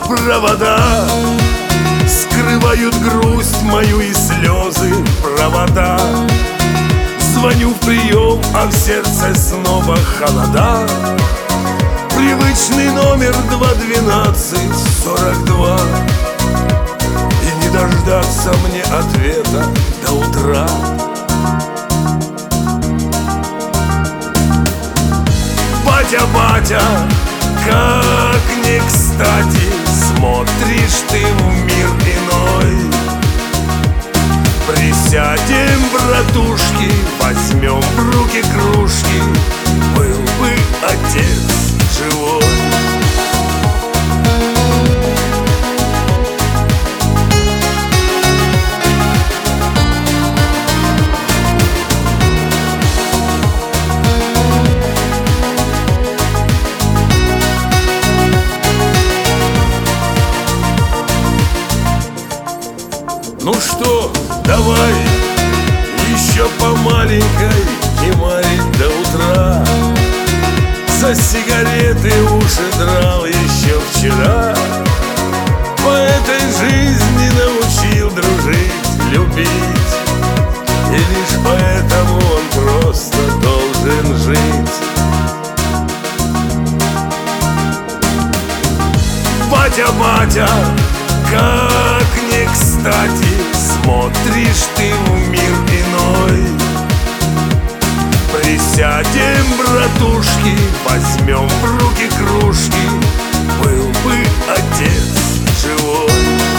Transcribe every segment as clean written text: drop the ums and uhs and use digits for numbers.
Провода скрывают грусть мою и слезы. Провода. Звоню в прием, а в сердце снова холода. Привычный номер 212-42. И не дождаться мне ответа до утра. Батя, батя, как не кстати смотришь ты в мир иной. Присядем, братушки, возьмем в руки кружки. Был бы отец живой. Ну что, давай еще по маленькой кемарить до утра. За сигареты уши драл еще вчера. По этой жизни научил дружить, любить. И лишь поэтому он просто должен жить. Батя, батя, как не кстати смотришь ты в мир иной. Присядем, братушки, возьмем в руки кружки. Был бы отец живой.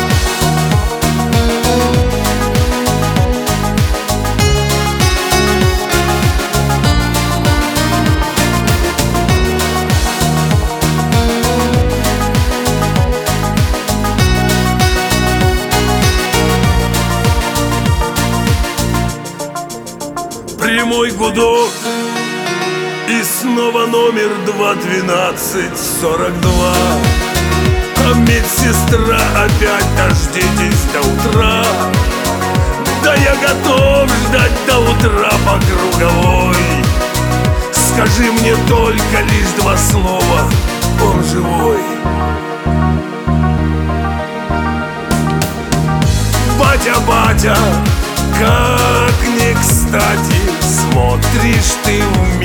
Прямой гудок, и снова номер 212-42. А медсестра опять: дождитесь до утра. Да я готов ждать до утра по круговой. Скажи мне только лишь два слова: он живой. Батя, батя, как не кстати смотришь ты в